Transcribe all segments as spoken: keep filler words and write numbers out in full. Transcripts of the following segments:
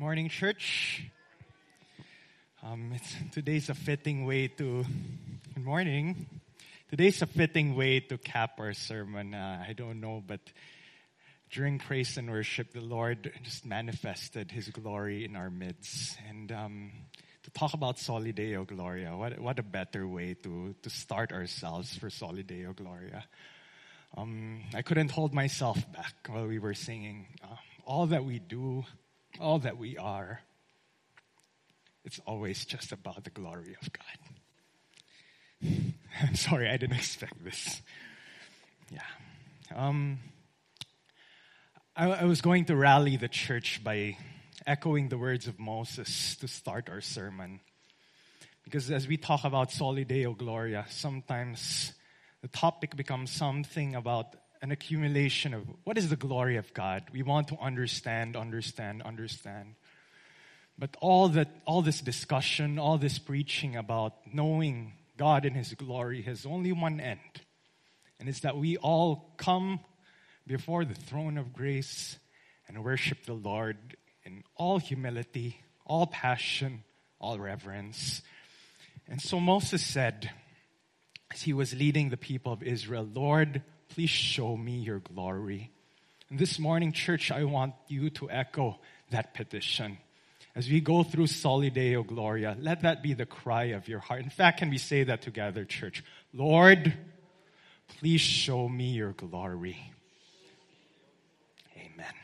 morning, church. Um, it's, today's a fitting way to, good morning. Today's a fitting way to cap our sermon. Uh, I don't know, but during praise and worship, the Lord just manifested His glory in our midst. And um, to talk about Soli Deo Gloria, what what a better way to, to start ourselves for Soli Deo Gloria. Um, I couldn't hold myself back while we were singing. Uh, all that we do, all that we are, it's always just about the glory of God. I'm sorry, I didn't expect this. Yeah. Um, I, I was going to rally the church by echoing the words of Moses to start our sermon. Because as we talk about Soli Deo Gloria, sometimes the topic becomes something about an accumulation of what is the glory of God. We want to understand, understand, understand. But all that, all this discussion, all this preaching about knowing God in His glory has only one end. And it's that we all come before the throne of grace and worship the Lord in all humility, all passion, all reverence. And so Moses said, as he was leading the people of Israel, Lord, please show me your glory. And this morning, church, I want you to echo that petition. As we go through Soli Deo Gloria, let that be the cry of your heart. In fact, can we say that together, church? Lord, please show me your glory. Amen.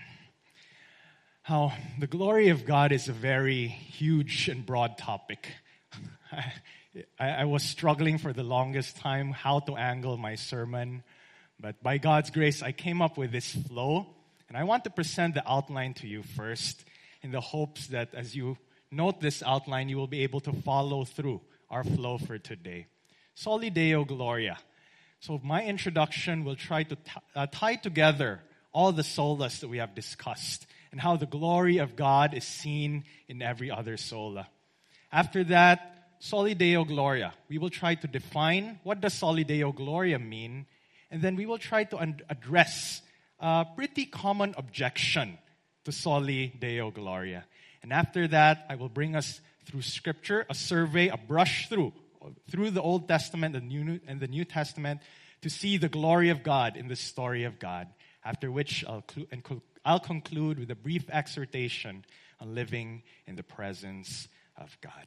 How the glory of God is a very huge and broad topic. I, I was struggling for the longest time how to angle my sermon. But by God's grace, I came up with this flow. And I want to present the outline to you first in the hopes that as you note this outline, you will be able to follow through our flow for today. Soli Deo Gloria. So my introduction will try to t- uh, tie together all the solas that we have discussed and how the glory of God is seen in every other sola. After that, Soli Deo Gloria. We will try to define what does Soli Deo Gloria mean, and then we will try to un- address a pretty common objection to Soli Deo Gloria. And after that, I will bring us through Scripture, a survey, a brush through, through the Old Testament and, New, and the New Testament to see the glory of God in the story of God. After which, I'll, clu- and cl- I'll conclude with a brief exhortation on living in the presence of God.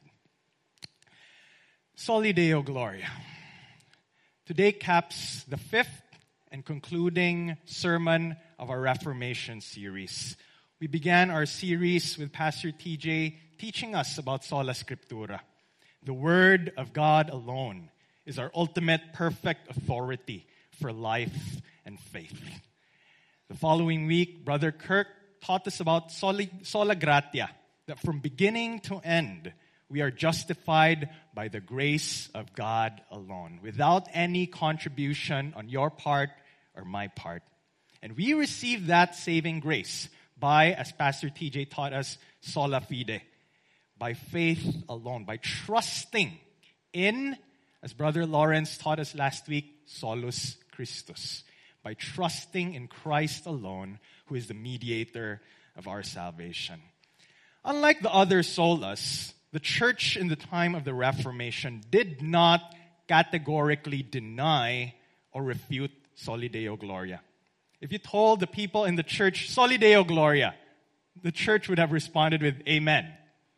Soli Deo Gloria. Today caps the fifth and concluding sermon of our Reformation series. We began our series with Pastor T J teaching us about Sola Scriptura. The Word of God alone is our ultimate perfect authority for life and faith. The following week, Brother Kirk taught us about Soli, Sola Gratia, that from beginning to end, we are justified by the grace of God alone, without any contribution on your part or my part. And we receive that saving grace by, as Pastor T J taught us, sola fide, by faith alone, by trusting in, as Brother Lawrence taught us last week, solus Christus, by trusting in Christ alone, who is the mediator of our salvation. Unlike the other solas, the church in the time of the Reformation did not categorically deny or refute Soli Deo Gloria. If you told the people in the church, Soli Deo Gloria, the church would have responded with Amen.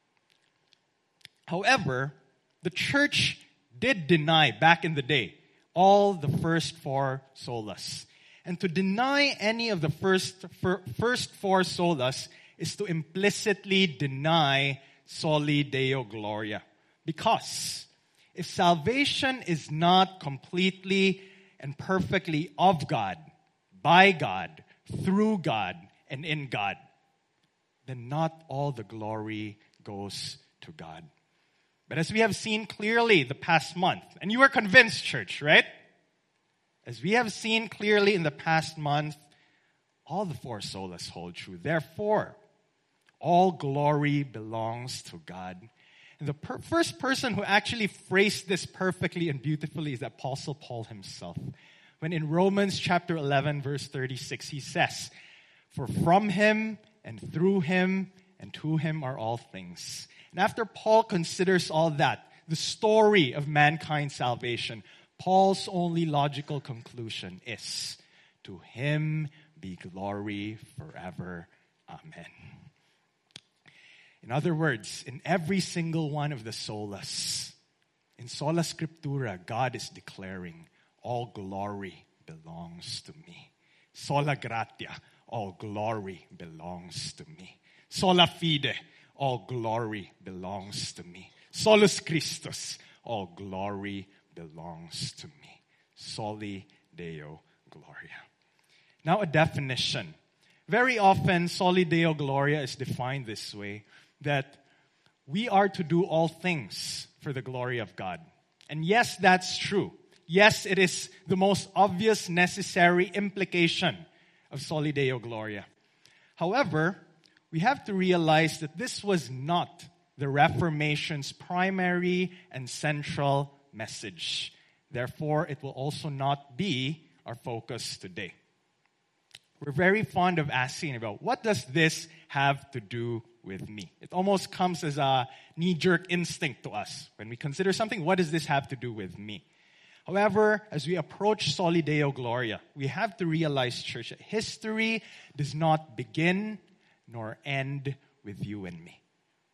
However, the church did deny, back in the day, all the first four solas. And to deny any of the first, first four solas is to implicitly deny Soli Deo Gloria. Because if salvation is not completely and perfectly of God, by God, through God, and in God, then not all the glory goes to God. But as we have seen clearly the past month, and you are convinced, church, right? As we have seen clearly in the past month, all the four solas hold true. Therefore, all glory belongs to God. And the per- first person who actually phrased this perfectly and beautifully is the Apostle Paul himself. When in Romans chapter eleven, verse thirty-six, he says, "For from Him and through Him and to him are all things. And after Paul considers all that, the story of mankind's salvation, Paul's only logical conclusion is, to him be glory forever. Amen. In other words, in every single one of the solas, in sola scriptura, God is declaring, all glory belongs to me. Sola gratia, all glory belongs to me. Sola fide, all glory belongs to me. Solus Christus, all glory belongs to me. Soli Deo Gloria. Now a definition. Very often, Soli Deo Gloria is defined this way, that we are to do all things for the glory of God. And yes, that's true. Yes, it is the most obvious, necessary implication of Soli Deo Gloria. However, we have to realize that this was not the Reformation's primary and central message. Therefore, it will also not be our focus today. We're very fond of asking about, what does this have to do with me? It almost comes as a knee-jerk instinct to us. When we consider something, what does this have to do with me? However, as we approach Soli Deo Gloria, we have to realize, church, that history does not begin nor end with you and me.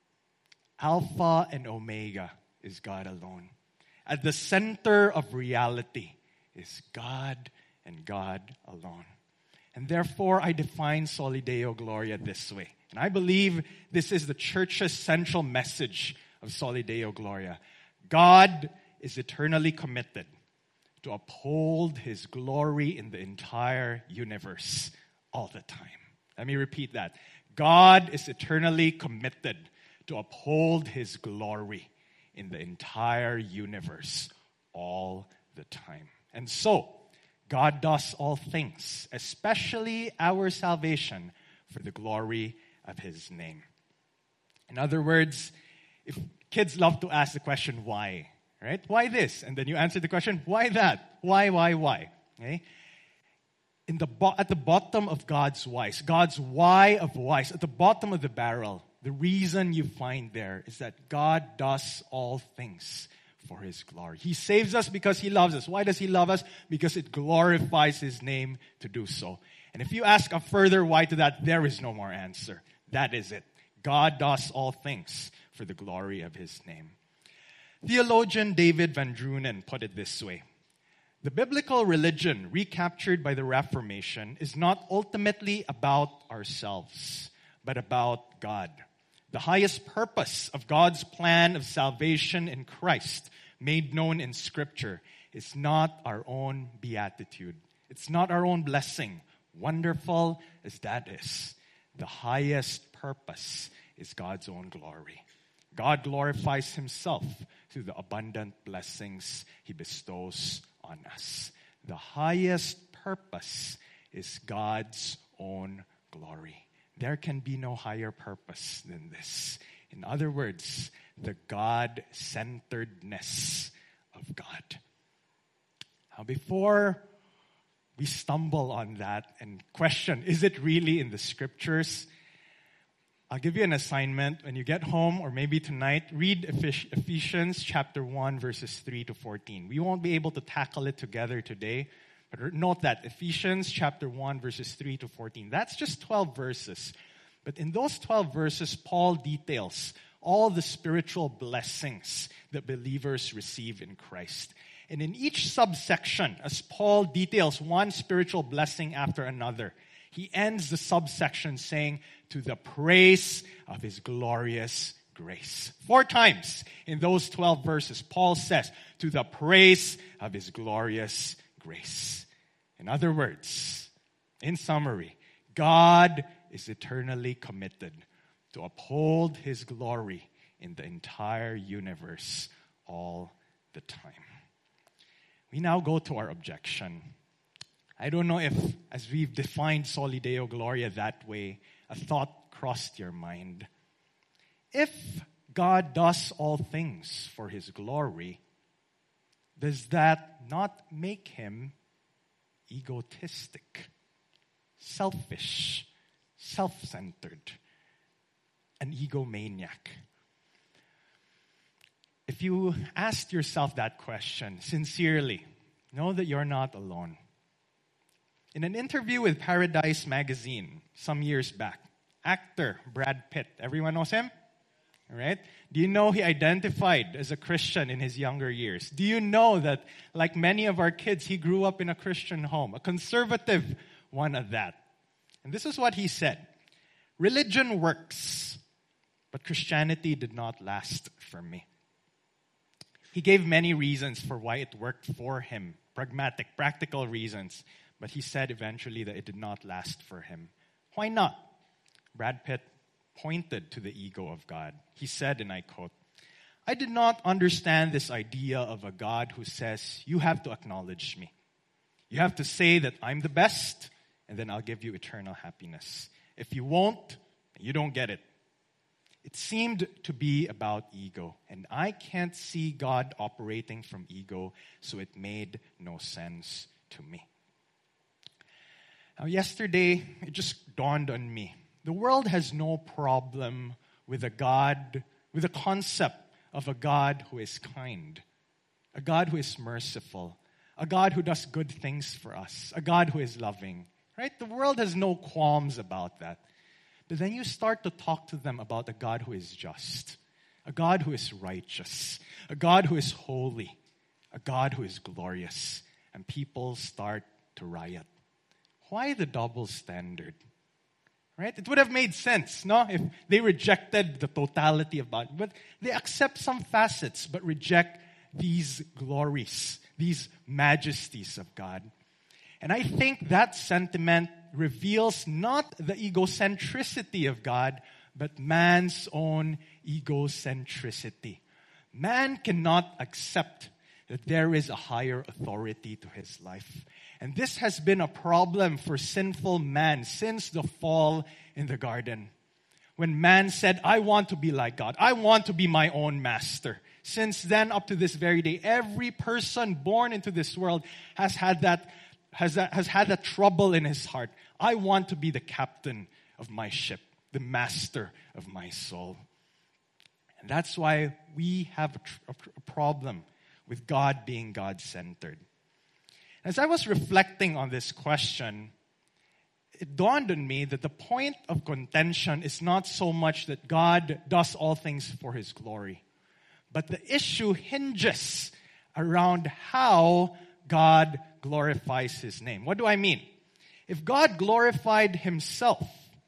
Alpha and Omega is God alone. At the center of reality is God and God alone. And therefore, I define Soli Deo Gloria this way. And I believe this is the church's central message of Soli Deo Gloria. God is eternally committed to uphold His glory in the entire universe all the time. Let me repeat that. God is eternally committed to uphold His glory in the entire universe all the time. And so, God does all things, especially our salvation, for the glory of His name. In other words, if kids love to ask the question, why? Right? Why this? And then you answer the question, why that? Why, why, why? Okay? In the bo- at the bottom of God's whys, God's why of whys, at the bottom of the barrel, the reason you find there is that God does all things for His glory. He saves us because He loves us. Why does He love us? Because it glorifies His name to do so. And if you ask a further why to that, there is no more answer. That is it. God does all things for the glory of His name. Theologian David Van Drunen put it this way. The biblical religion recaptured by the Reformation is not ultimately about ourselves, but about God. The highest purpose of God's plan of salvation in Christ, made known in Scripture, is not our own beatitude. It's not our own blessing, wonderful as that is. The highest purpose is God's own glory. God glorifies Himself through the abundant blessings He bestows on us. The highest purpose is God's own glory. There can be no higher purpose than this. In other words, the God-centeredness of God. Now, before we stumble on that and question, is it really in the Scriptures? I'll give you an assignment. When you get home, or maybe tonight, read Ephesians chapter one, verses three to fourteen. We won't be able to tackle it together today, but note that Ephesians chapter one, verses three to fourteen. That's just twelve verses. But in those twelve verses, Paul details all the spiritual blessings that believers receive in Christ. And in each subsection, as Paul details one spiritual blessing after another, he ends the subsection saying, to the praise of His glorious grace. Four times in those twelve verses, Paul says, to the praise of His glorious grace. In other words, in summary, God is eternally committed to uphold His glory in the entire universe all the time. We now go to our objection. I don't know if, as we've defined Soli Deo Gloria that way, a thought crossed your mind. If God does all things for His glory, does that not make Him egotistic, selfish, self-centered? an egomaniac? If you asked yourself that question sincerely, know that you're not alone. In an interview with Paradise Magazine some years back, actor Brad Pitt, everyone knows him? Right? Do you know he identified as a Christian in his younger years? Do you know that, like many of our kids, he grew up in a Christian home, a conservative one at that? And this is what he said: religion works, but Christianity did not last for me. He gave many reasons for why it worked for him, pragmatic, practical reasons, but he said eventually that it did not last for him. Why not? Brad Pitt pointed to the ego of God. He said, and I quote, "I did not understand this idea of a God who says, you have to acknowledge me. You have to say that I'm the best, and then I'll give you eternal happiness. If you won't, you don't get it." It seemed to be about ego, and I can't see God operating from ego, so it made no sense to me. Now, yesterday, it just dawned on me. The world has no problem with a God, with a concept of a God who is kind, a God who is merciful, a God who does good things for us, a God who is loving, right? The world has no qualms about that. But then you start to talk to them about a God who is just, a God who is righteous, a God who is holy, a God who is glorious, and people start to riot. Why the double standard? Right? It would have made sense, no? If they rejected the totality of God. But they accept some facets, but reject these glories, these majesties of God. And I think that sentiment reveals not the egocentricity of God, but man's own egocentricity. Man cannot accept that there is a higher authority to his life. And this has been a problem for sinful man since the fall in the garden. When man said, I want to be like God. I want to be my own master. Since then, up to this very day, every person born into this world has had that, has that, has had that trouble in his heart. I want to be the captain of my ship, the master of my soul. And that's why we have a, tr- a problem with God being God-centered. As I was reflecting on this question, it dawned on me that the point of contention is not so much that God does all things for His glory, but the issue hinges around how God glorifies His name. What do I mean? If God glorified Himself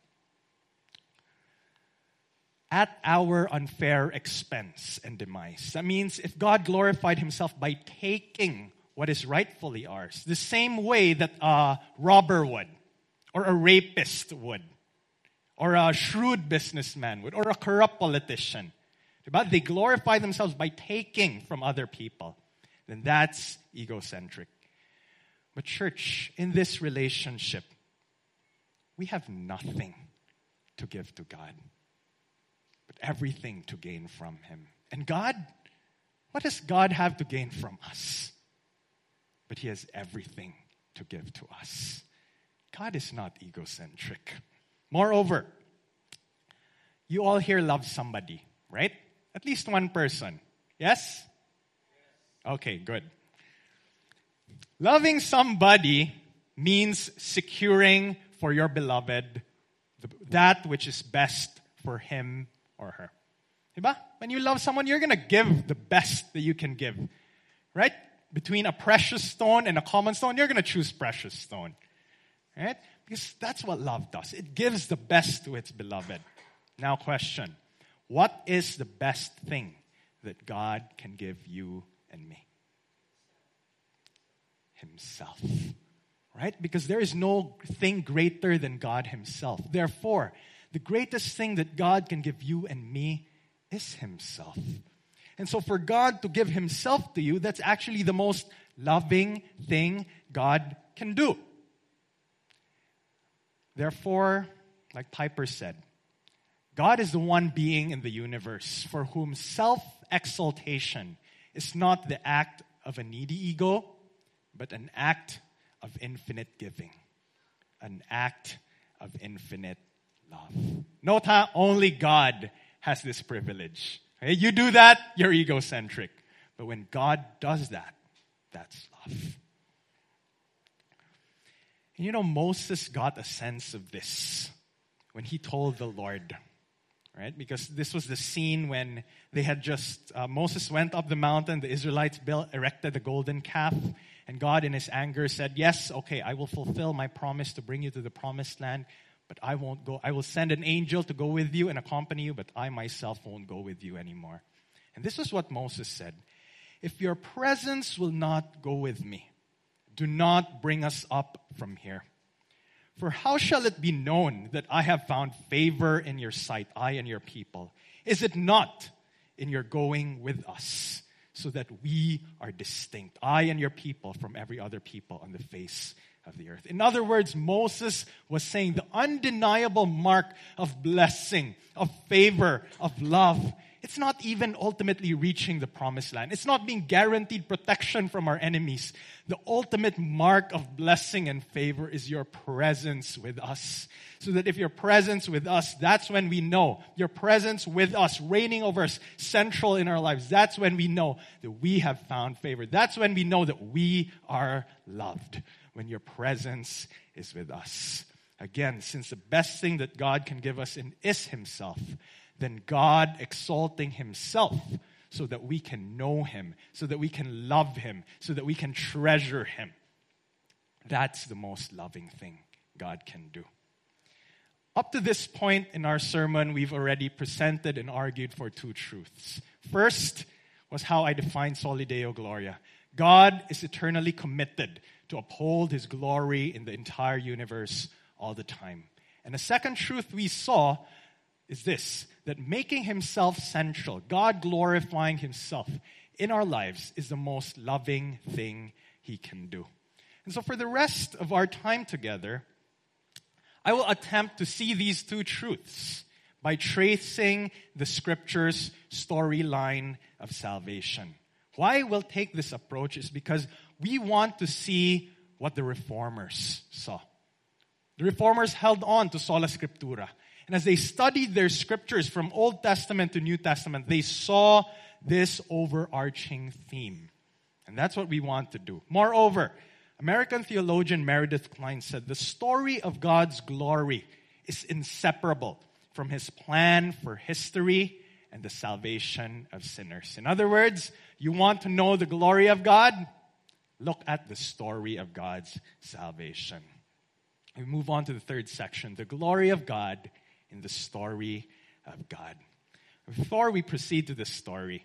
at our unfair expense and demise, that means if God glorified Himself by taking what is rightfully ours, the same way that a robber would, or a rapist would, or a shrewd businessman would, or a corrupt politician, but they glorify themselves by taking from other people, then that's egocentric. But church, in this relationship, we have nothing to give to God, but everything to gain from Him. And God, what does God have to gain from us? But He has everything to give to us. God is not egocentric. Moreover, you all here love somebody, right? At least one person. Yes? Okay, good. Loving somebody means securing for your beloved that which is best for him or her. Diba? When you love someone, you're going to give the best that you can give. Right? Between a precious stone and a common stone, you're going to choose precious stone. Right? Because that's what love does. It gives the best to its beloved. Now question, what is the best thing that God can give you and me? Himself. Right? Because there is no thing greater than God Himself. Therefore, the greatest thing that God can give you and me is Himself. And so for God to give Himself to you, that's actually the most loving thing God can do. Therefore, like Piper said, God is the one being in the universe for whom self-exaltation is not the act of a needy ego, but an act of infinite giving, an act of infinite love. Note how only God has this privilege. Okay? You do that, you're egocentric. But when God does that, that's love. And you know, Moses got a sense of this when he told the Lord, right? Because this was the scene when they had just, uh, Moses went up the mountain, the Israelites built, erected the golden calf, and God in his anger said, yes, okay, I will fulfill my promise to bring you to the promised land, but I won't go. I will send an angel to go with you and accompany you, but I myself won't go with you anymore. And this is what Moses said. If your presence will not go with me, do not bring us up from here. For how shall it be known that I have found favor in your sight, I and your people? Is it not in your going with us, so that we are distinct, I and your people, from every other people on the face of the earth? In other words, Moses was saying the undeniable mark of blessing, of favor, of love, it's not even ultimately reaching the promised land. It's not being guaranteed protection from our enemies. The ultimate mark of blessing and favor is your presence with us. So that if your presence with us, that's when we know. Your presence with us, reigning over us, central in our lives. That's when we know that we have found favor. That's when we know that we are loved. When your presence is with us. Again, since the best thing that God can give us in is Himself, then God exalting Himself so that we can know Him, so that we can love Him, so that we can treasure Him. That's the most loving thing God can do. Up to this point in our sermon, we've already presented and argued for two truths. First was how I defined Soli Deo Gloria. God is eternally committed to uphold His glory in the entire universe all the time. And the second truth we saw is this, that making Himself central, God glorifying Himself in our lives is the most loving thing He can do. And so for the rest of our time together, I will attempt to see these two truths by tracing the Scripture's storyline of salvation. Why we'll take this approach is because we want to see what the Reformers saw. The Reformers held on to Sola Scriptura. And as they studied their scriptures from Old Testament to New Testament, they saw this overarching theme. And that's what we want to do. Moreover, American theologian Meredith Kline said, the story of God's glory is inseparable from His plan for history and the salvation of sinners. In other words, you want to know the glory of God? Look at the story of God's salvation. We move on to the third section, the glory of God in the story of God. Before we proceed to the story,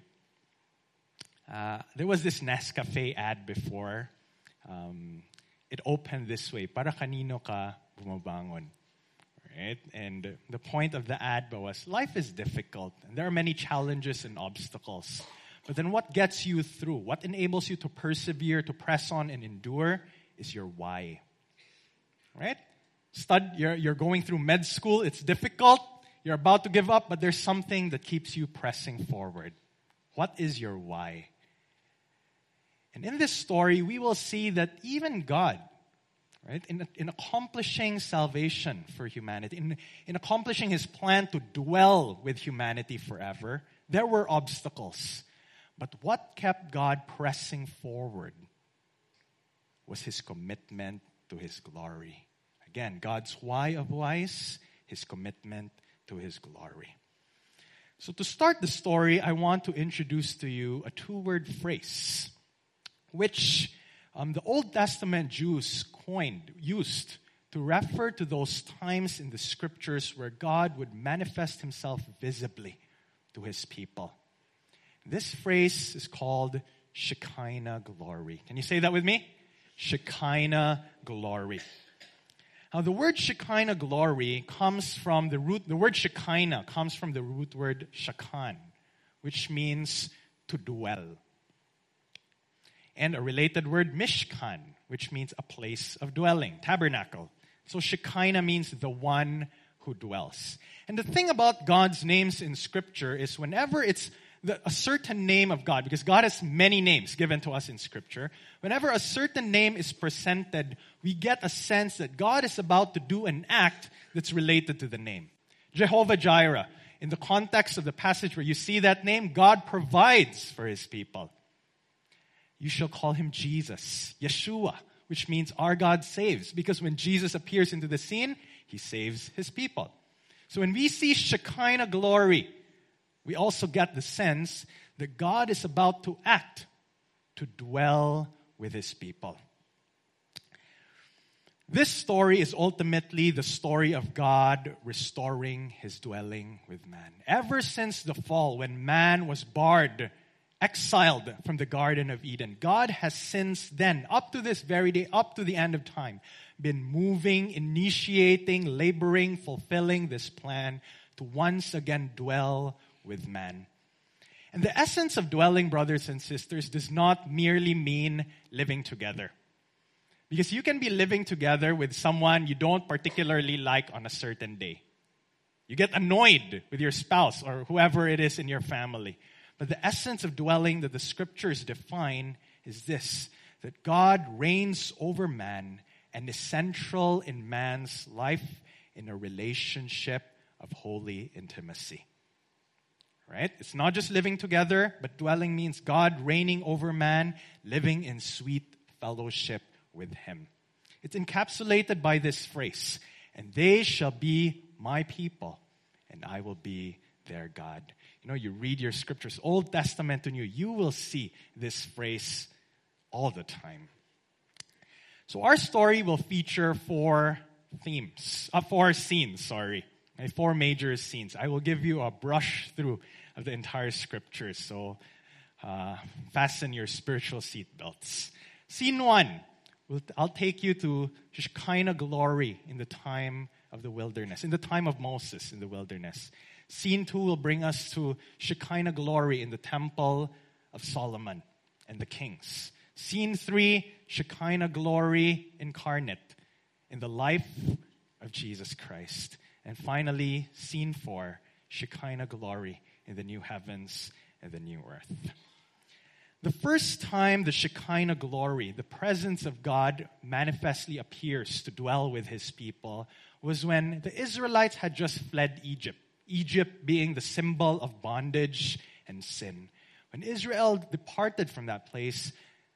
uh, there was this Nescafe ad before. Um, it opened this way, para kanino ka bumabangon. Right? And the point of the ad was, life is difficult, and there are many challenges and obstacles. But then what gets you through, what enables you to persevere, to press on and endure, is your why. Right? Stud, you're, you're going through med school, it's difficult, you're about to give up, but there's something that keeps you pressing forward. What is your why? And in this story, we will see that even God, right, in, in accomplishing salvation for humanity, in, in accomplishing His plan to dwell with humanity forever, there were obstacles. But what kept God pressing forward was His commitment to His glory. Again, God's why of whys, His commitment to His glory. So to start the story, I want to introduce to you a two-word phrase, which um, the Old Testament Jews coined, used to refer to those times in the Scriptures where God would manifest Himself visibly to His people. This phrase is called Shekinah glory. Can you say that with me? Shekinah glory. Now, the word Shekinah glory comes from the root, the word Shekinah comes from the root word shakan, which means to dwell. And a related word, Mishkan, which means a place of dwelling, tabernacle. So Shekinah means the one who dwells. And the thing about God's names in Scripture is whenever it's the, a certain name of God, because God has many names given to us in Scripture, whenever a certain name is presented, we get a sense that God is about to do an act that's related to the name. Jehovah Jireh. In the context of the passage where you see that name, God provides for his people. You shall call him Jesus, Yeshua, which means our God saves. Because when Jesus appears into the scene, he saves his people. So when we see Shekinah glory, we also get the sense that God is about to act, to dwell with his people. This story is ultimately the story of God restoring his dwelling with man. Ever since the fall, when man was barred, exiled from the Garden of Eden, God has since then, up to this very day, up to the end of time, been moving, initiating, laboring, fulfilling this plan to once again dwell with man. And the essence of dwelling, brothers and sisters, does not merely mean living together. Because you can be living together with someone you don't particularly like on a certain day. You get annoyed with your spouse or whoever it is in your family. But the essence of dwelling that the scriptures define is this, that God reigns over man and is central in man's life in a relationship of holy intimacy. Right? It's not just living together, but dwelling means God reigning over man, living in sweet fellowship with him. It's encapsulated by this phrase, and they shall be my people, and I will be their God. You know, you read your scriptures, Old Testament to New, you will see this phrase all the time. So our story will feature four themes, uh, four scenes, sorry. Okay, four major scenes. I will give you a brush through of the entire scriptures, so uh, fasten your spiritual seatbelts. Scene one. I'll take you to Shekinah glory in the time of the wilderness, in the time of Moses in the wilderness. Scene two will bring us to Shekinah glory in the temple of Solomon and the kings. Scene three, Shekinah glory incarnate in the life of Jesus Christ. And finally, scene four, Shekinah glory in the new heavens and the new earth. The first time the Shekinah glory, the presence of God, manifestly appears to dwell with his people was when the Israelites had just fled Egypt. Egypt being the symbol of bondage and sin. When Israel departed from that place,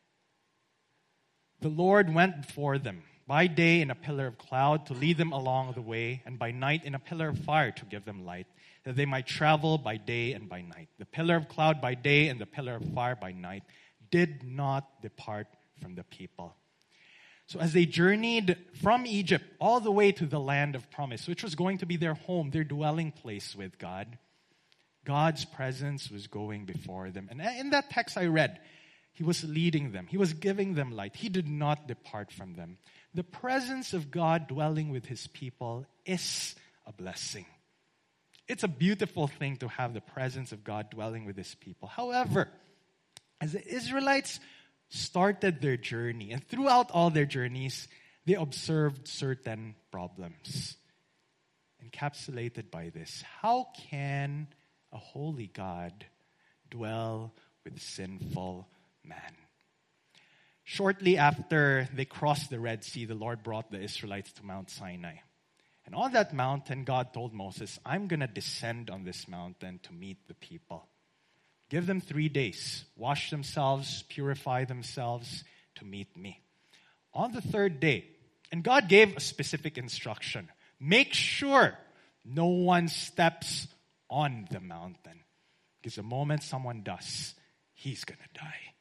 the Lord went before them by day in a pillar of cloud to lead them along the way, and by night in a pillar of fire to give them light, that they might travel by day and by night. The pillar of cloud by day and the pillar of fire by night did not depart from the people. So as they journeyed from Egypt all the way to the land of promise, which was going to be their home, their dwelling place with God, God's presence was going before them. And in that text I read, he was leading them. He was giving them light. He did not depart from them. The presence of God dwelling with his people is a blessing. It's a beautiful thing to have the presence of God dwelling with his people. However, as the Israelites started their journey, and throughout all their journeys, they observed certain problems. Encapsulated by this, how can a holy God dwell with sinful man? Shortly after they crossed the Red Sea, the Lord brought the Israelites to Mount Sinai. And on that mountain, God told Moses, I'm going to descend on this mountain to meet the people. Give them three days. Wash themselves, purify themselves to meet me. On the third day, and God gave a specific instruction. Make sure no one steps on the mountain. Because the moment someone does, he's going to die.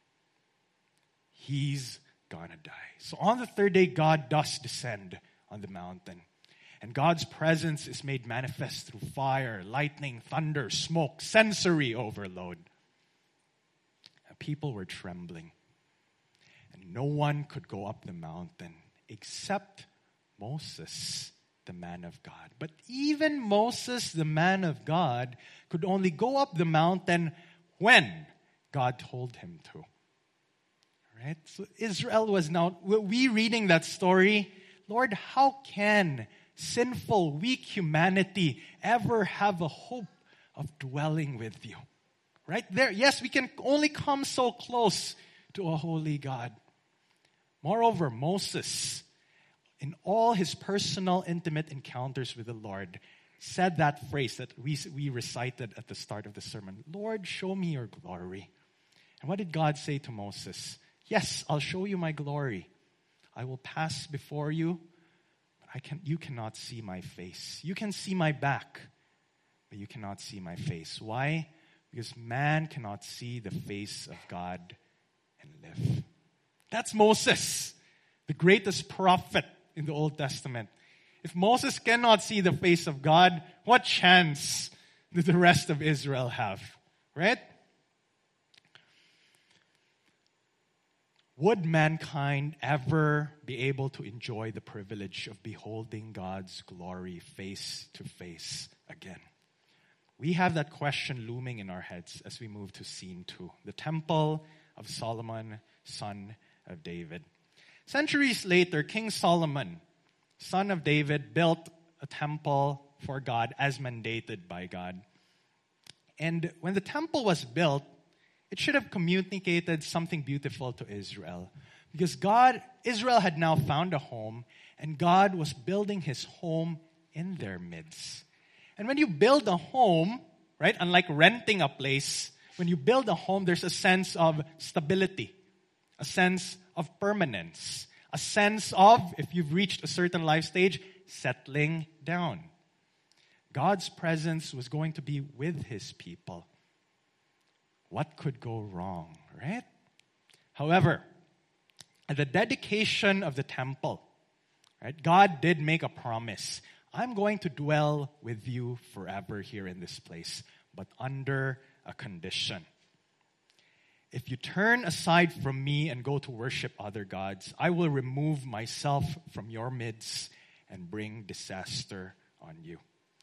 He's going to die. So on the third day, God does descend on the mountain. And God's presence is made manifest through fire, lightning, thunder, smoke, sensory overload. And people were trembling. And no one could go up the mountain except Moses, the man of God. But even Moses, the man of God, could only go up the mountain when God told him to. Right? So Israel was now, we reading that story, Lord, how can sinful, weak humanity ever have a hope of dwelling with you? Right there, yes, we can only come so close to a holy God. Moreover, Moses, in all his personal, intimate encounters with the Lord, said that phrase that we, we recited at the start of the sermon, Lord, show me your glory. And what did God say to Moses? Yes, I'll show you my glory. I will pass before you, but I can, you cannot see my face. You can see my back, but you cannot see my face. Why? Because man cannot see the face of God and live. That's Moses, the greatest prophet in the Old Testament. If Moses cannot see the face of God, what chance did the rest of Israel have? Right? Would mankind ever be able to enjoy the privilege of beholding God's glory face to face again? We have that question looming in our heads as we move to scene two, the temple of Solomon, son of David. Centuries later, King Solomon, son of David, built a temple for God as mandated by God. And when the temple was built, it should have communicated something beautiful to Israel. Because God, Israel had now found a home, and God was building his home in their midst. And when you build a home, right, unlike renting a place, when you build a home, there's a sense of stability, a sense of permanence, a sense of, if you've reached a certain life stage, settling down. God's presence was going to be with his people. What could go wrong, right? However, at the dedication of the temple, right, God did make a promise. I'm going to dwell with you forever here in this place, but under a condition. If you turn aside from me and go to worship other gods, I will remove myself from your midst and bring disaster on you.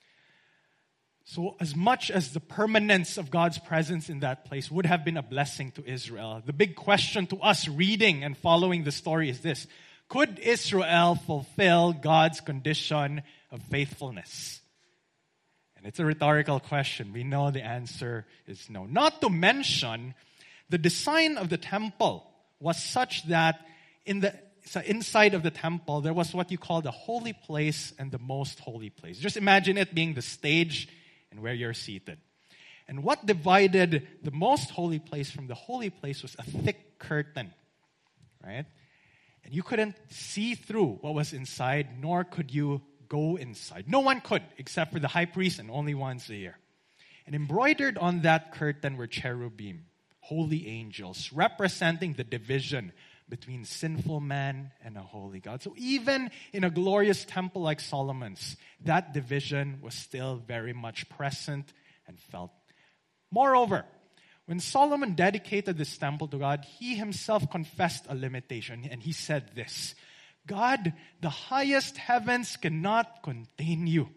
So as much as the permanence of God's presence in that place would have been a blessing to Israel, the big question to us reading and following the story is this: could Israel fulfill God's condition of faithfulness? And it's a rhetorical question. We know the answer is no. Not to mention, the design of the temple was such that in the so inside of the temple, there was what you call the holy place and the most holy place. Just imagine it being the stage and where you're seated. And what divided the most holy place from the holy place was a thick curtain, right? And you couldn't see through what was inside, nor could you go inside. No one could, except for the high priest, and only once a year. And embroidered on that curtain were cherubim, holy angels, representing the division between sinful man and a holy God. So even in a glorious temple like Solomon's, that division was still very much present and felt. Moreover, when Solomon dedicated this temple to God, he himself confessed a limitation, and he said this: God, the highest heavens cannot contain you.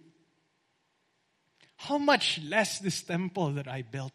How much less this temple that I built?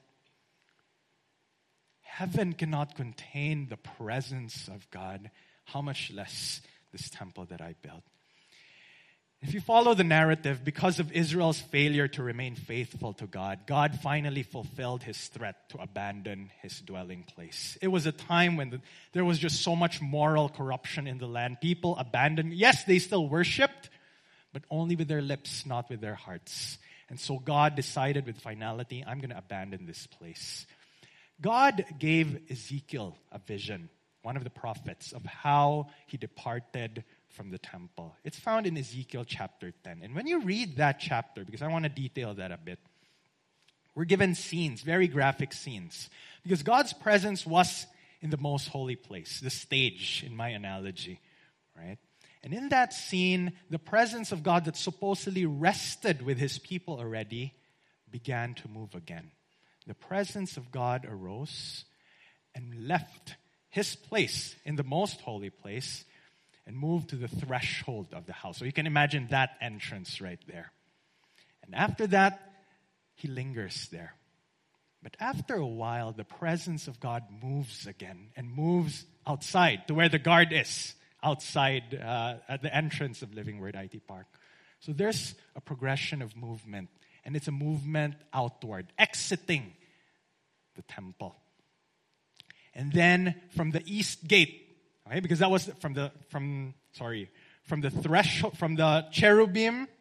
Heaven cannot contain the presence of God. How much less this temple that I built? If you follow the narrative, because of Israel's failure to remain faithful to God, God finally fulfilled his threat to abandon his dwelling place. It was a time when the, there was just so much moral corruption in the land. People abandoned. Yes, they still worshipped, but only with their lips, not with their hearts. And so God decided with finality, I'm going to abandon this place. God gave Ezekiel a vision, one of the prophets, of how he departed from the temple. It's found in Ezekiel chapter ten. And when you read that chapter, because I want to detail that a bit, we're given scenes, very graphic scenes. Because God's presence was in the most holy place, the stage in my analogy, right? And in that scene, the presence of God that supposedly rested with his people already began to move again. The presence of God arose and left his place in the most holy place and moved to the threshold of the house. So you can imagine that entrance right there. And after that, he lingers there. But after a while, the presence of God moves again and moves outside to where the guard is, outside uh, at the entrance of Living Word I T Park. So there's a progression of movement, and it's a movement outward, exiting the temple. And then from the east gate, okay, because that was from the from sorry from the threshold, from the cherubim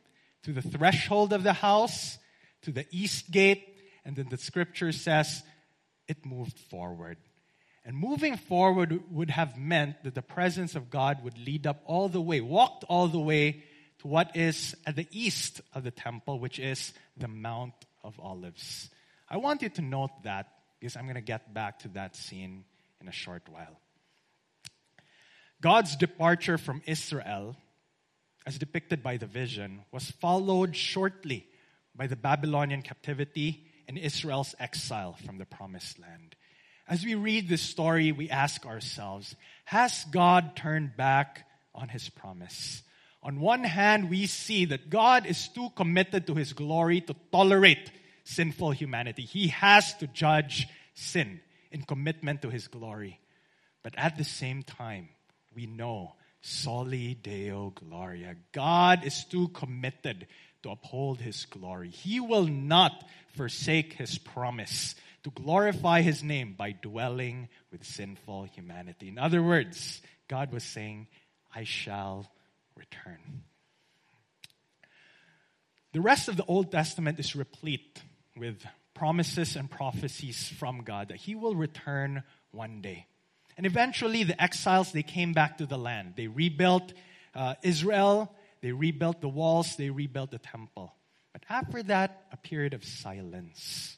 to the threshold of the house, to the east gate, and then the scripture says it moved forward. And moving forward would have meant that the presence of God would lead up all the way, walked all the way to what is at the east of the temple, which is the Mount of Olives. I want you to note that because I'm going to get back to that scene in a short while. God's departure from Israel, as depicted by the vision, was followed shortly by the Babylonian captivity and Israel's exile from the promised land. As we read this story, we ask ourselves, has God turned back on his promise? On one hand, we see that God is too committed to his glory to tolerate sinful humanity. He has to judge sin in commitment to his glory. But at the same time, we know, Soli Deo Gloria, God is too committed to uphold his glory. He will not forsake his promise to glorify his name by dwelling with sinful humanity. In other words, God was saying, I shall return. The rest of the Old Testament is replete with promises and prophecies from God that he will return one day. And eventually the exiles, they came back to the land. They rebuilt uh, Israel, they rebuilt the walls, they rebuilt the temple. But after that, a period of silence.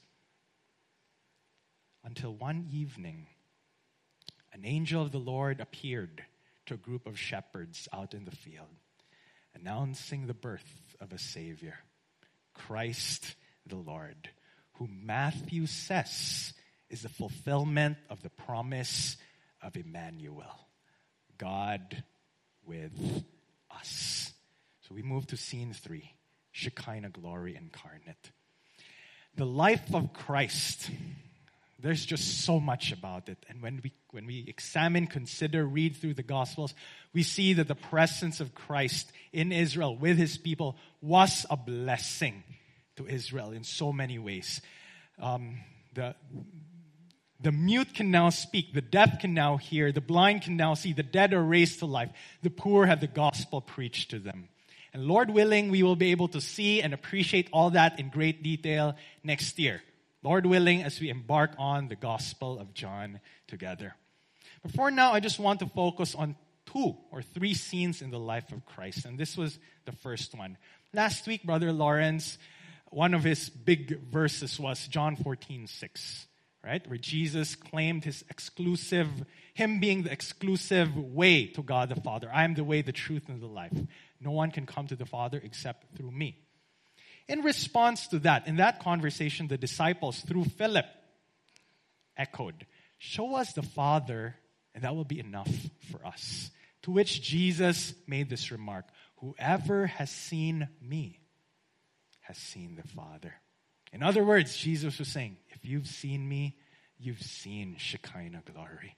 Until one evening, an angel of the Lord appeared to a group of shepherds out in the field, announcing the birth of a Savior, Christ the Lord, who Matthew says is the fulfillment of the promise of Emmanuel, God with us. So we move to scene three, Shekinah glory incarnate. The life of Christ, there's just so much about it. And when we when we examine, consider, read through the Gospels, we see that the presence of Christ in Israel with his people was a blessing to Israel in so many ways. Um, the The mute can now speak. The deaf can now hear. The blind can now see. The dead are raised to life. The poor have the gospel preached to them. And Lord willing, we will be able to see and appreciate all that in great detail next year. Lord willing, as we embark on the Gospel of John together. But for now, I just want to focus on two or three scenes in the life of Christ. And this was the first one. Last week, Brother Lawrence, one of his big verses was John fourteen six. Right? Where Jesus claimed his exclusive, him being the exclusive way to God the Father. I am the way, the truth, and the life. No one can come to the Father except through me. In response to that, in that conversation, the disciples, through Philip, echoed, show us the Father, and that will be enough for us. To which Jesus made this remark, whoever has seen me has seen the Father. In other words, Jesus was saying, if you've seen me, you've seen Shekinah glory.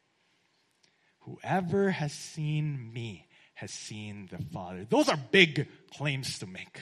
Whoever has seen me has seen the Father. Those are big claims to make.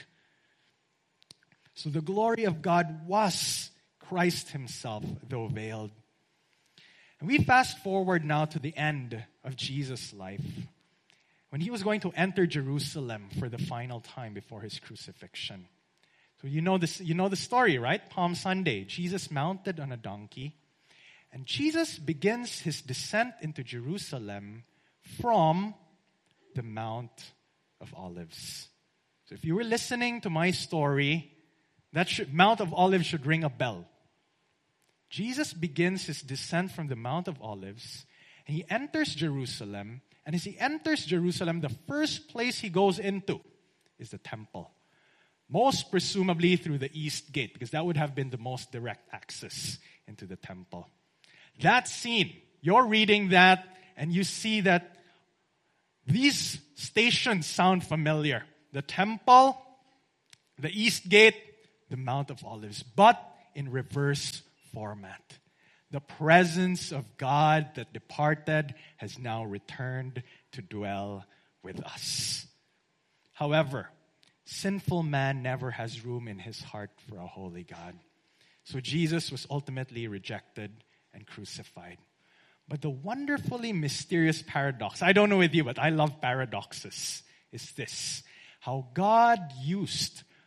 So the glory of God was Christ himself, though veiled. And we fast forward now to the end of Jesus' life, when he was going to enter Jerusalem for the final time before his crucifixion. So you know this, you know the story, right? Palm Sunday, Jesus mounted on a donkey, and Jesus begins his descent into Jerusalem from the Mount of Olives. So if you were listening to my story, that should, Mount of Olives should ring a bell. Jesus begins his descent from the Mount of Olives, and he enters Jerusalem, and as he enters Jerusalem, the first place he goes into is the temple. Most presumably through the east gate, because that would have been the most direct access into the temple. That scene, you're reading that and you see that these stations sound familiar. The temple, the east gate, the Mount of Olives, but in reverse format. The presence of God that departed has now returned to dwell with us. However, sinful man never has room in his heart for a holy God. So Jesus was ultimately rejected and crucified. But the wonderfully mysterious paradox, I don't know with you, but I love paradoxes, is this. How God used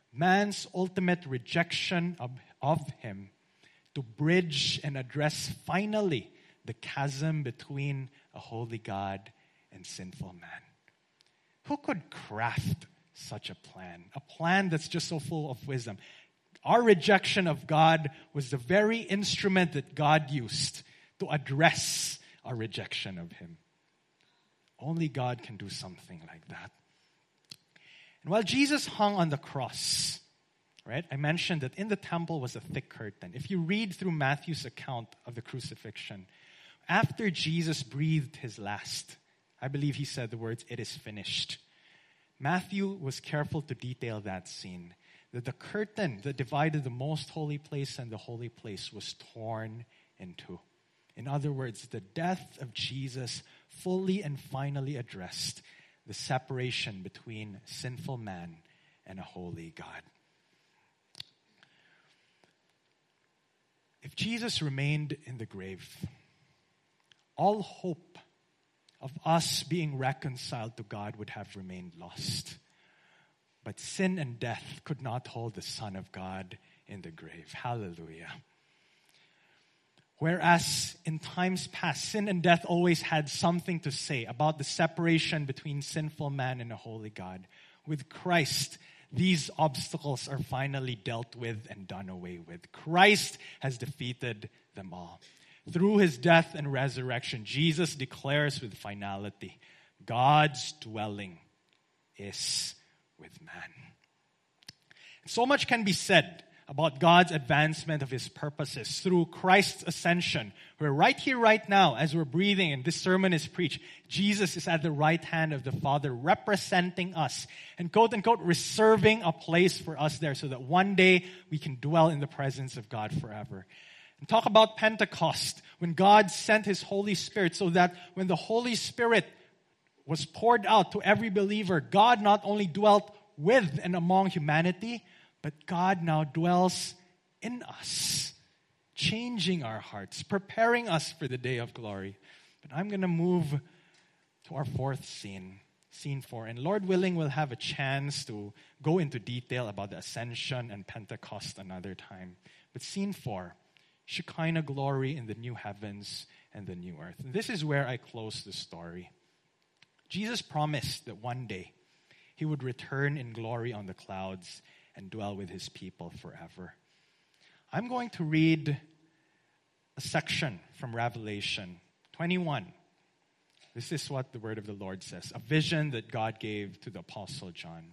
man's ultimate rejection of, of him, to bridge and address finally the chasm between a holy God and sinful man. Who could craft such a plan? A plan that's just so full of wisdom. Our rejection of God was the very instrument that God used to address our rejection of him. Only God can do something like that. And while Jesus hung on the cross, right, I mentioned that in the temple was a thick curtain. If you read through Matthew's account of the crucifixion, after Jesus breathed his last, I believe he said the words, "It is finished." Matthew was careful to detail that scene, that the curtain that divided the most holy place and the holy place was torn in two. In other words, the death of Jesus fully and finally addressed the separation between sinful man and a holy God. If Jesus remained in the grave, all hope of us being reconciled to God would have remained lost. But sin and death could not hold the Son of God in the grave. Hallelujah. Whereas in times past, sin and death always had something to say about the separation between sinful man and a holy God. With Christ, these obstacles are finally dealt with and done away with. Christ has defeated them all. Through his death and resurrection, Jesus declares with finality, God's dwelling is with man. So much can be said about God's advancement of his purposes through Christ's ascension. We're right here, right now, as we're breathing and this sermon is preached. Jesus is at the right hand of the Father, representing us and quote unquote reserving a place for us there so that one day we can dwell in the presence of God forever. And talk about Pentecost, when God sent his Holy Spirit so that when the Holy Spirit was poured out to every believer, God not only dwelt with and among humanity, but God now dwells in us, changing our hearts, preparing us for the day of glory. But I'm going to move to our fourth scene, scene four. And Lord willing, we'll have a chance to go into detail about the ascension and Pentecost another time. But scene four, Shekinah glory in the new heavens and the new earth. And this is where I close the story. Jesus promised that one day he would return in glory on the clouds and dwell with his people forever. I'm going to read a section from Revelation twenty-one. This is what the word of the Lord says, a vision that God gave to the Apostle John.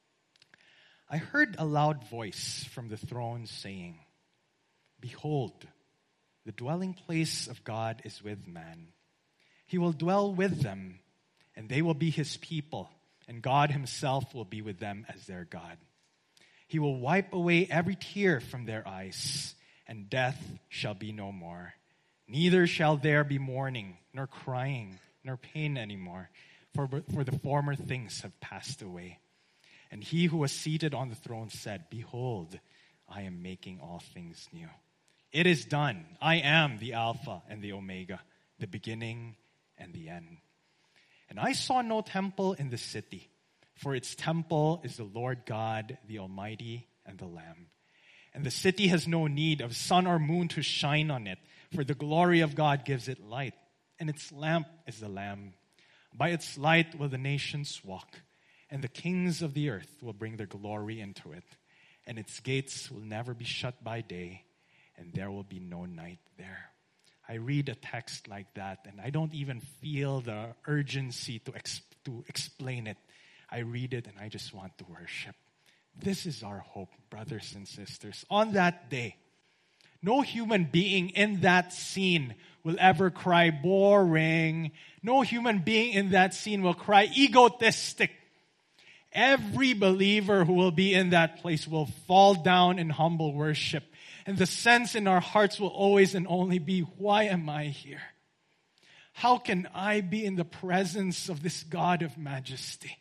I heard a loud voice from the throne saying, "Behold, the dwelling place of God is with man. He will dwell with them, and they will be his people, and God himself will be with them as their God. He will wipe away every tear from their eyes, and death shall be no more. Neither shall there be mourning, nor crying, nor pain anymore, for, for the former things have passed away." And he who was seated on the throne said, "Behold, I am making all things new. It is done. I am the Alpha and the Omega, the beginning and the end." And I saw no temple in the city, for its temple is the Lord God, the Almighty, and the Lamb. And the city has no need of sun or moon to shine on it, for the glory of God gives it light, and its lamp is the Lamb. By its light will the nations walk, and the kings of the earth will bring their glory into it. And its gates will never be shut by day, and there will be no night there. I read a text like that, and I don't even feel the urgency to ex- to explain it. I read it, and I just want to worship. This is our hope, brothers and sisters. On that day, no human being in that scene will ever cry boring. No human being in that scene will cry egotistic. Every believer who will be in that place will fall down in humble worship. And the sense in our hearts will always and only be, why am I here? How can I be in the presence of this God of majesty?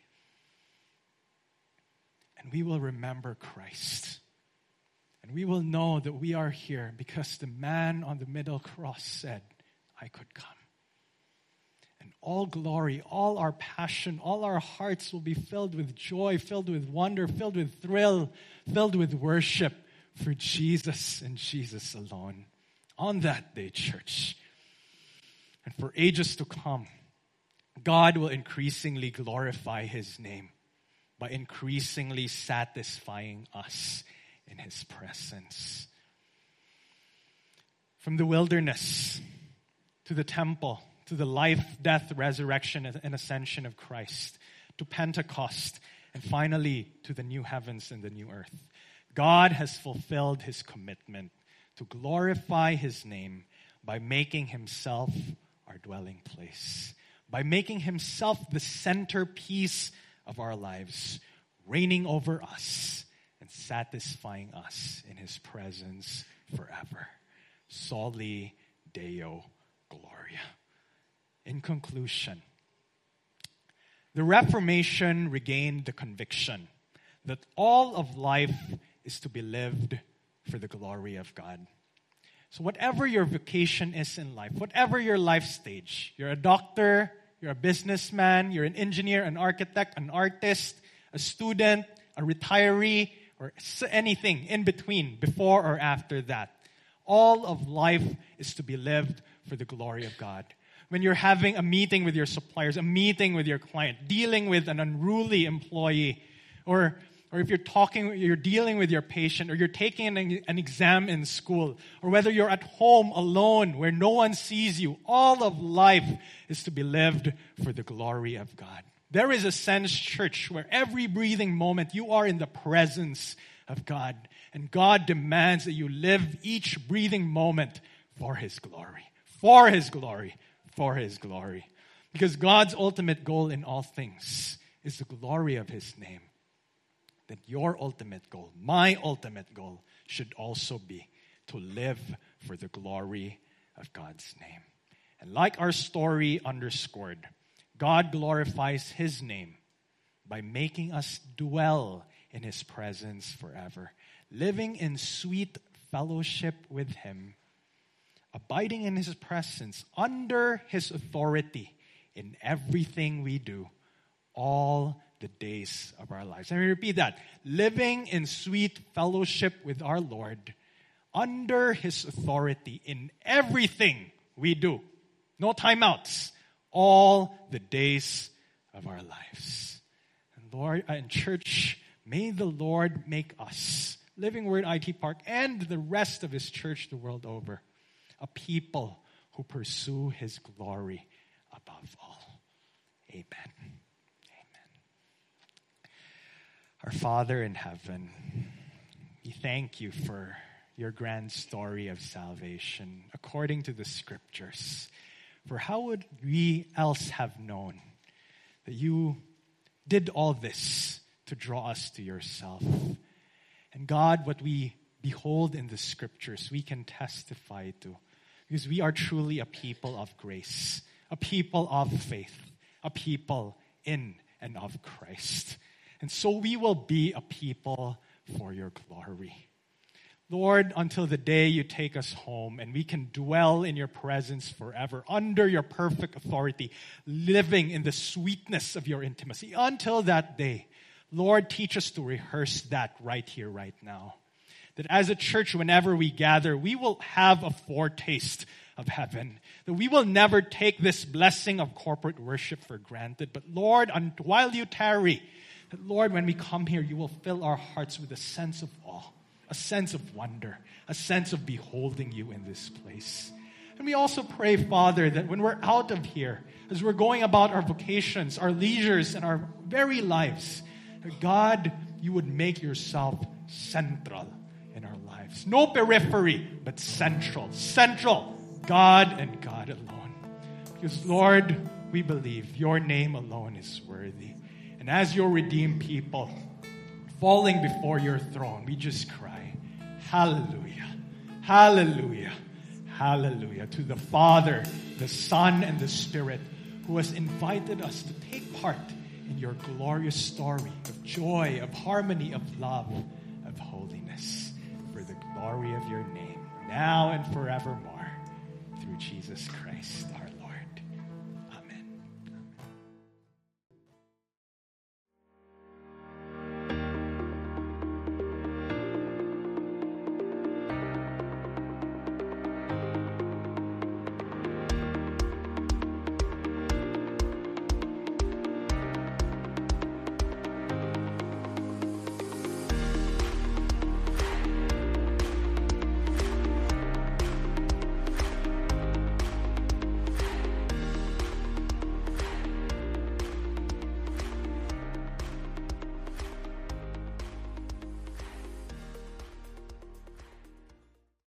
And we will remember Christ. And we will know that we are here because the man on the middle cross said, "I could come." And all glory, all our passion, all our hearts will be filled with joy, filled with wonder, filled with thrill, filled with worship for Jesus and Jesus alone. On that day, church, and for ages to come, God will increasingly glorify His name by increasingly satisfying us in His presence. From the wilderness to the temple, to the life, death, resurrection, and ascension of Christ, to Pentecost, and finally to the new heavens and the new earth, God has fulfilled His commitment to glorify His name by making Himself our dwelling place, by making Himself the centerpiece of our lives, reigning over us and satisfying us in His presence forever. Soli Deo Gloria. In conclusion, the Reformation regained the conviction that all of life is to be lived for the glory of God. So whatever your vocation is in life, whatever your life stage, you're a doctor, you're a businessman, you're an engineer, an architect, an artist, a student, a retiree, or anything in between, before or after that. All of life is to be lived for the glory of God. When you're having a meeting with your suppliers, a meeting with your client, dealing with an unruly employee, or or if you're talking, you're dealing with your patient, or you're taking an, an exam in school, or whether you're at home alone where no one sees you, all of life is to be lived for the glory of God. There is a sense, church, where every breathing moment you are in the presence of God, and God demands that you live each breathing moment for His glory, for His glory, for His glory. Because God's ultimate goal in all things is the glory of His name. That your ultimate goal, my ultimate goal, should also be to live for the glory of God's name. And like our story underscored, God glorifies His name by making us dwell in His presence forever, living in sweet fellowship with Him, abiding in His presence, under His authority in everything we do, all the days of our lives. Let me repeat that. Living in sweet fellowship with our Lord, under His authority in everything we do. No timeouts. All the days of our lives. And Lord, and church, may the Lord make us, Living Word I T Park, and the rest of His church the world over, a people who pursue His glory above all. Amen. Our Father in heaven, we thank You for Your grand story of salvation according to the Scriptures. For how would we else have known that You did all this to draw us to Yourself? And God, what we behold in the Scriptures, we can testify to, because we are truly a people of grace, a people of faith, a people in and of Christ. And so we will be a people for Your glory. Lord, until the day You take us home and we can dwell in Your presence forever, under Your perfect authority, living in the sweetness of Your intimacy. Until that day, Lord, teach us to rehearse that right here, right now. That as a church, whenever we gather, we will have a foretaste of heaven. That we will never take this blessing of corporate worship for granted. But Lord, while You tarry, that Lord, when we come here, You will fill our hearts with a sense of awe, a sense of wonder, a sense of beholding You in this place. And we also pray, Father, that when we're out of here, as we're going about our vocations, our leisures, and our very lives, that God, You would make Yourself central in our lives. No periphery, but central. Central. God and God alone. Because, Lord, we believe Your name alone is worthy. And as Your redeemed people, falling before Your throne, we just cry, hallelujah, hallelujah, hallelujah to the Father, the Son, and the Spirit, who has invited us to take part in Your glorious story of joy, of harmony, of love, of holiness, for the glory of Your name, now and forevermore, through Jesus Christ, our